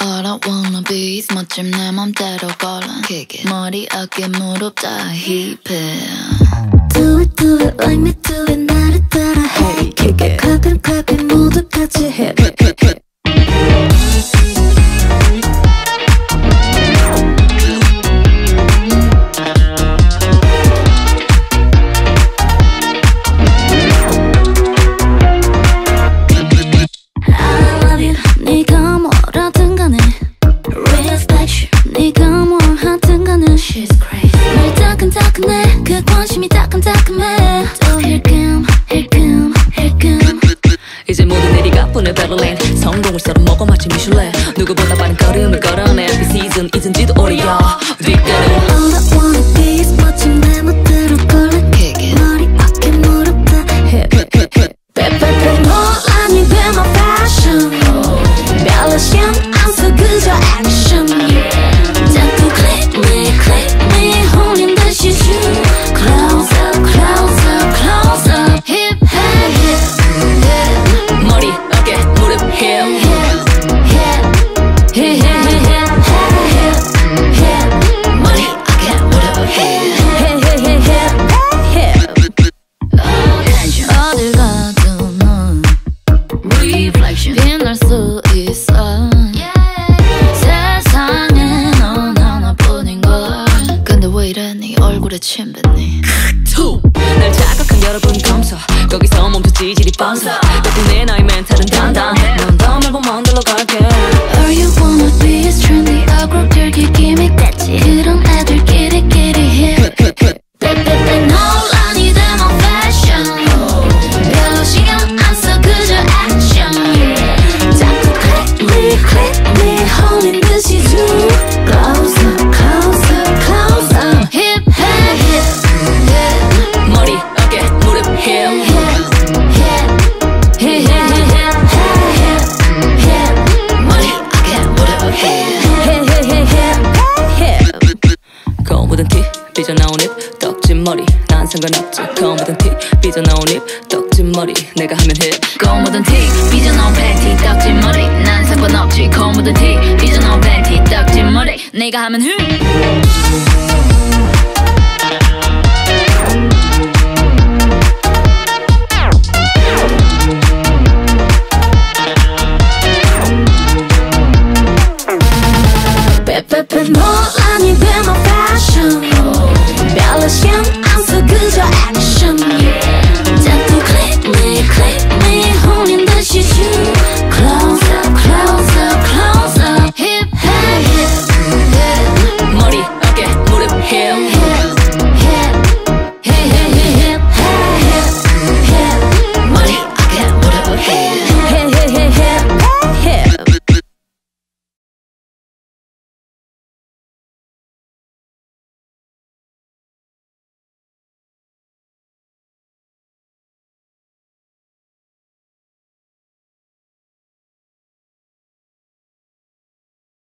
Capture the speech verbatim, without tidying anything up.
All I wanna be is 멋짐 내 맘대로 걸어 머리 어깨 무릎 다 힙해 Do it do it like me do it 나를 따라 해 Kick it clap it clap it 모두 같이 해 네가 뭐라든 간에 Respect you 네가 뭘 하든 간에 She's crazy 말 따끈따끈해 그 관심이 따끈따끈해 또 힐끔 힐끔 힐끔 이제 모두 내리가 보내 베를린 성공을 썰어 먹어 마치 미슐랭 누구보다 빠른 걸음을 걸어내 그 시즌 잊은지도 오래야 뒷걸음 All I wanna be is 멋진 내 멋대로 걸어 머리 어깨 무릎 다 hip hip hip hip 빼빼빼 논란이 돼 my fashion 별로심 안써 그저 액션 자꾸 click me click me 홀린 듯이 shoot Close up close up close up hip hip hip hip 머리 어깨 무릎 hip hip hip hip hip hip hip 머리 어깨 무릎 hip hip hip hip hip 어딜 가도 넌 Reflection 빛날 수 있어 세상에 넌 하나뿐인걸 근데 왜 이래 네 얼굴에 침 뱉니 날 자극한 여러분 감사 거기서 멈춰 지질이 뻔서 덕분에 나의 멘탈은 단단해 넌 더 말고 먼데로 갈게 All you wanna be is trendy 어그로들기 기믹 같지 그런 애들끼리끼리 hip 빼빼빼 논란이 돼 my fashion 별로 신경 안 써 그저 액션 자꾸 click me click me 홀린 듯이 zoom Close up close up close up hip hip hip hip 머리 어깨 무릎 hip hip hip hip hip hip hip 머리 어깨 무릎 hip 거울 묻은 티 삐져나온 입 떡진 머리 난 상관없지 거울 묻은 티 삐져나온 입 떡진 머리 내가 하면 힙 거울 묻은 티 삐져나온 팬티 떡진 머리 난 상관없지 거울 묻은 티 삐져나온 팬티 떡진 머리 내가 하면 흠 빼빼빼